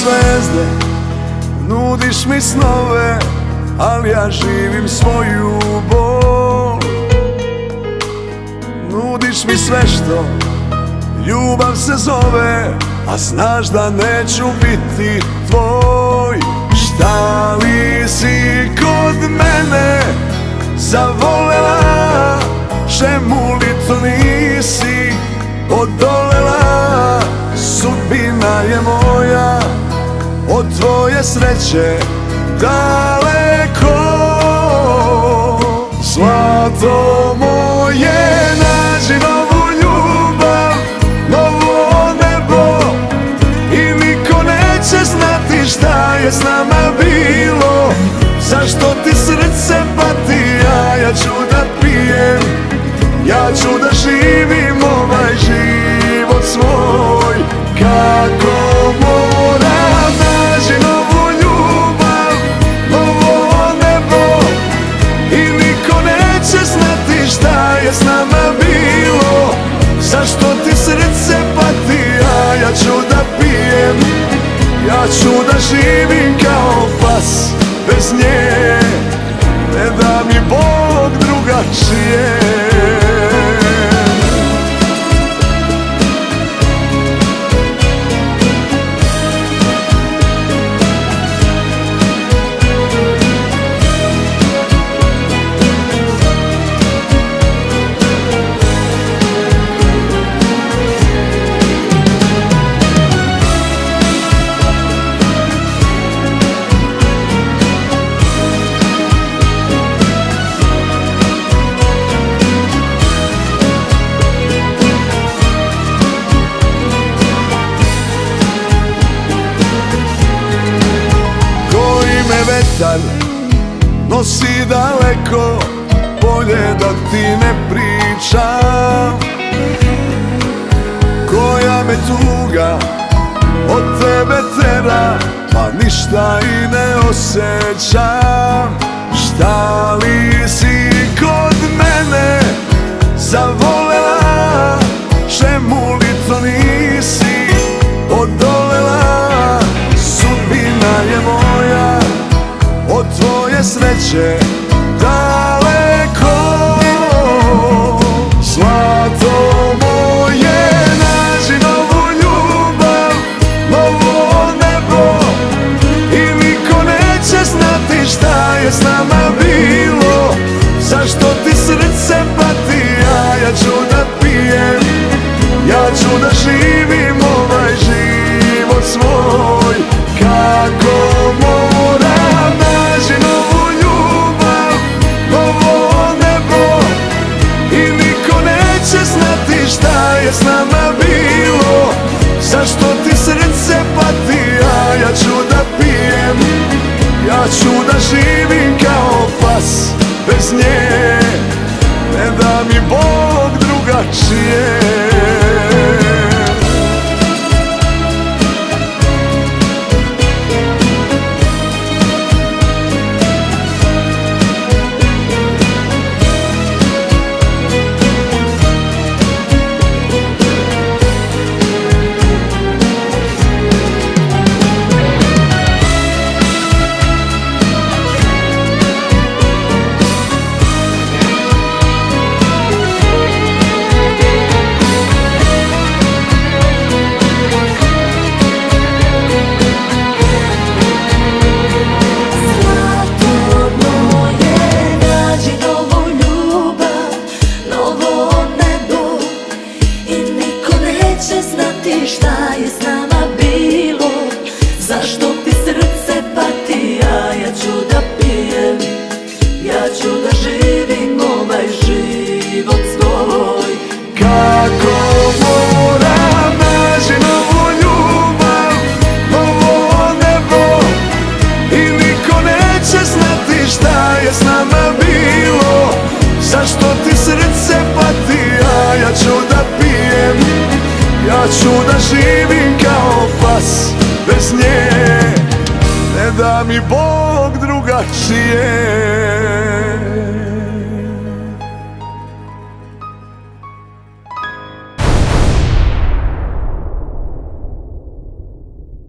zvezde, nudiš mi snove, ali ja živim svoju bol. Nudiš mi sve što ljubav se zove, a znaš da neću biti tvoj. Šta li si kod mene zavolela, čemu li to nisi odolela? Sudbina je moja od tvoje sreće daleko. Zlato moje, nađi novu ljubav, novo nebo, i niko neće znati šta je s nama bilo. Zašto ti srce pati, a ja ću da pijem, ja ću da živim ovaj život svoj kako moram. Nađi novu ljubav, novo nebo, i niko neće znati šta je s nama bilo. Zašto ti srce pati, a ja ću da pijem, ja ću da živim kao pas bez nje. Ne da mi Bog drugačije. Vetar nosi daleko, bolje da ti ne pričam. Koja me tuga od tebe tera, pa ništa i ne osjećam. Šta li si kod mene zavolela, čemu li to nisi odolela? Sudbina je moja od tvoje sreće daleko. Zlato moje, nađi novu ljubav, novo nebo, i niko neće znati šta je s nama bilo. Zašto ti srce pati, a ja ću da pijem, ja ću da živim ovaj život svoj kako moram. Nađi novu ljubav, novo nebo, i niko neće znati šta je s nama bilo. Zašto ti srce pati, a ja ću da pijem, ja ću da živim kao pas bez nje. Ne da mi Bog drugačije. Ja ću da živim kao pas bez nje. Ne da mi Bog drugačije.